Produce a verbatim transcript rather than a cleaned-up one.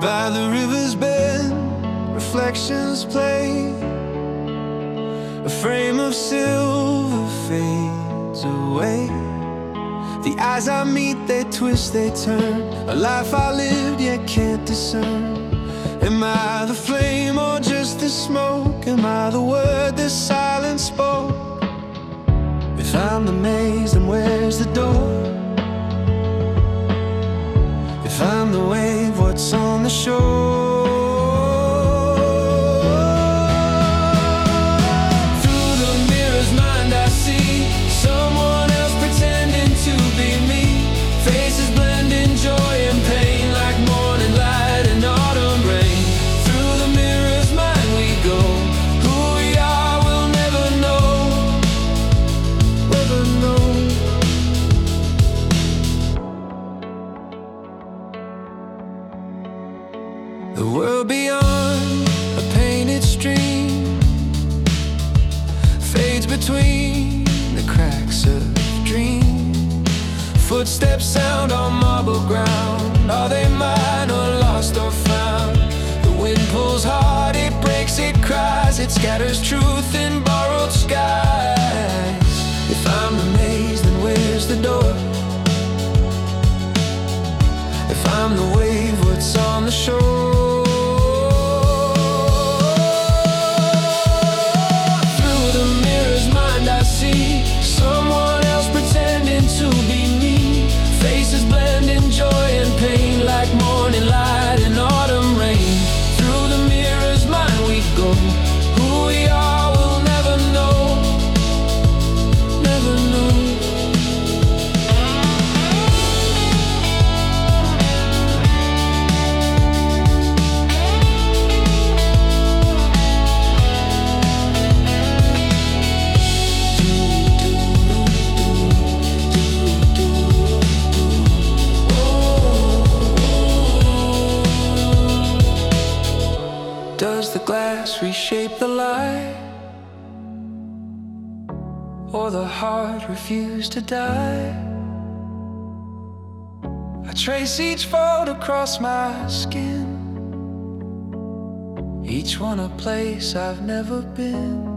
By the river's bend, reflections play. A frame of silver fades away. The eyes I meet, they twist, they turn. A life I lived yet can't discern. Am I the flame or just the smoke? Am I the word this silence spoke? If I'm the maze, then where's the door? If I'm the wave, what's on the shore? Through the mirror's mind I see someone else pretending to be me. Faces blend in joy and pain, like morning light and autumn rain. Through the mirror's mind we go. Who we are we'll never know, never know. The world beyond a painted stream fades between the cracks of dream. Footsteps sound on marble ground. Are they mine or lost or found? The wind pulls hard, it breaks, it cries. It scatters truth in borrowed skies. If I'm the maze, then where's the door? If I'm the wave, what's on the shore? Someone else pretending to be me. Faces blend in joy and pain, like morning light and autumn rain. Through the mirror's mind we go. Who we are we'll never know, never know. Does the glass reshape the light, or the heart refuse to die? I trace each fold across my skin, each one a place I've never been.